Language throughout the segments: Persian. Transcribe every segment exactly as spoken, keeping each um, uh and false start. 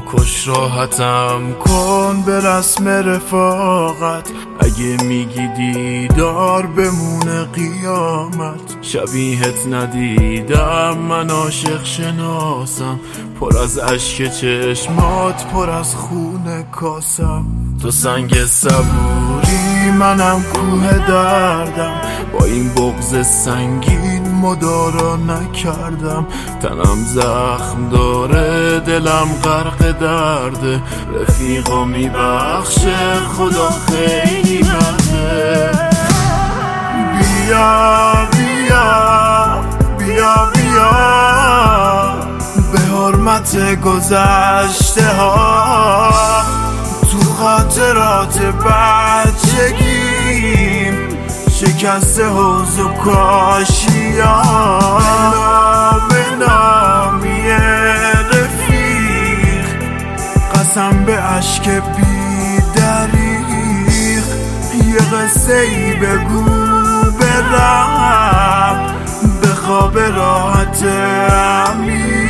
بکش راحتم کن به رسم رفاقت، اگه میگی دیدار بمونه قیامت. شبیهت ندیدم من عاشق شناسم، پر از اشک چشمات پر از خون کاسم. تو سنگ صبوری منم کوه دردم، با این بغض سنگین مدارا نکردم. تنم زخم داره دلم غرق درده، رفیقا میبخشه خدا خیلی بده. بیا بیا بیا بیا به حرمت گذشته ها، تو خاطرات بچگیم شکست حوض و کاشیان. نام نامی رفیق قسم به عشق بی دریغ، یه قصه ای بگو برم به خواب راحت عمیق.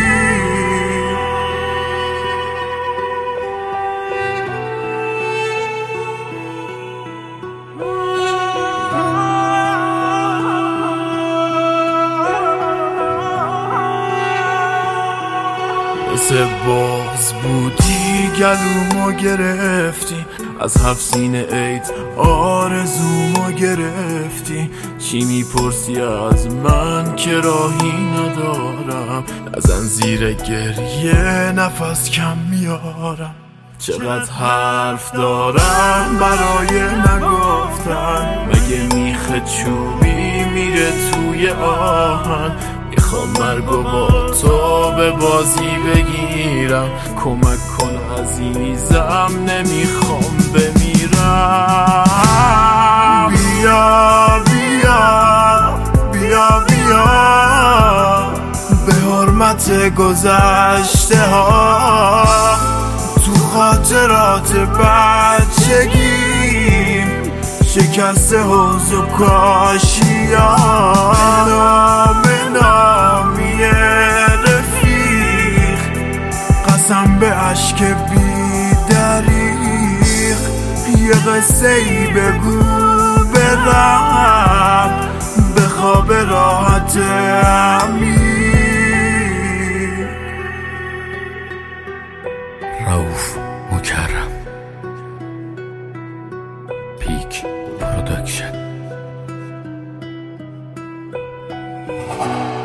مثل بغض بودی گلومو گرفتی، از هفت سینه عید آرزومو گرفتی. چی میپرسی از من که راهی ندارم، ازن زیر گریه نفس کم میارم. چقدر حرف دارم برای نگفتن، مگه میخه چوبی میره توی آهن. میخوام مرگو با تو به بازی بگیرم، کمک کن عزیزم نمیخوام بمیرم. بیا بیا بیا بیا به حرمت گذشته ها، تو خاطرات بچگیم شکست حوض و کاشیان. نام نامی رفیق قسم به عشق بی دریغ، یه قصه ای بگو برم به خواب راحت عمیق. رؤوف مکرم، پیک پروداکشن.